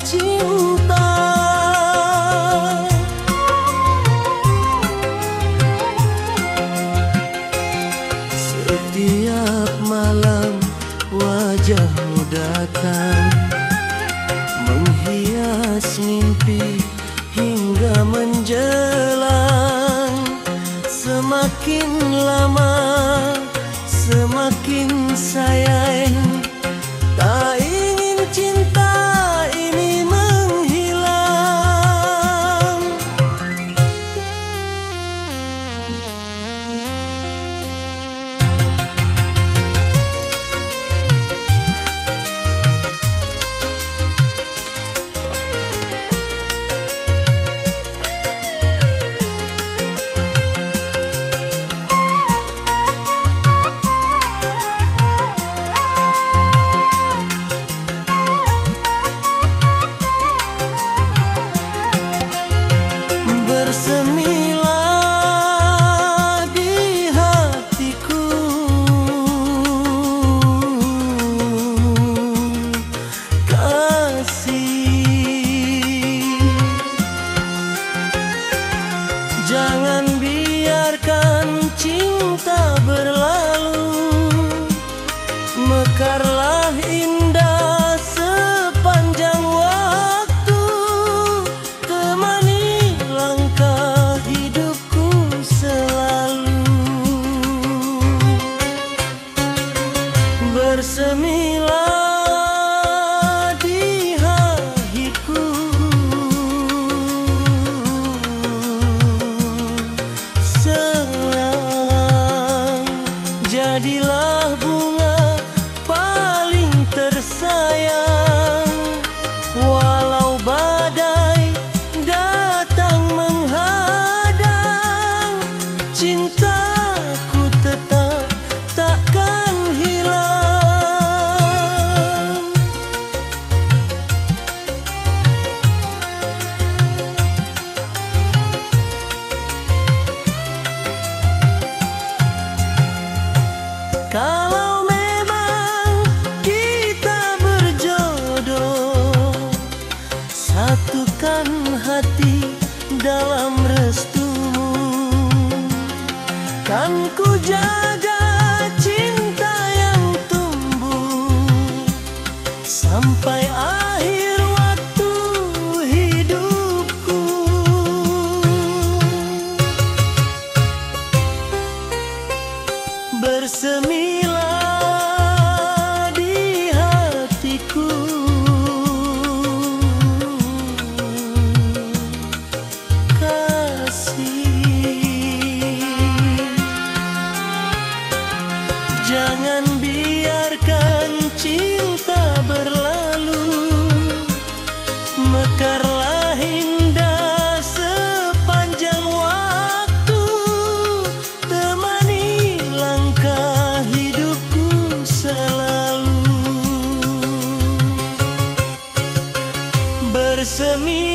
cinta. Setiap malam wajahmu datang, menghias mimpi hingga menjelang. Semakin lama semakin sayang, tak ingin cinta ini menghilang. Bersemilah di hatiku kasih, jangan biarkan cinta berlalu. Mekarlah indah sepanjang waktu, temani langkah hidupku selalu. Bersemilah di hatiku, sayang, jadilah bunga paling tersayang. Walau badai datang menghadang, cintaku tetap takkan hilang. Kalau memang kita berjodoh, satukan hati dalam restumu. Kan ku jaga cinta yang tumbuh sampai akhir waktu hidupku. Bersemilah di hatiku kasih, jangan biarkan cinta berlalu. Mekarlah indah sepanjang waktu, temani langkah hidupku selalu. Bersemi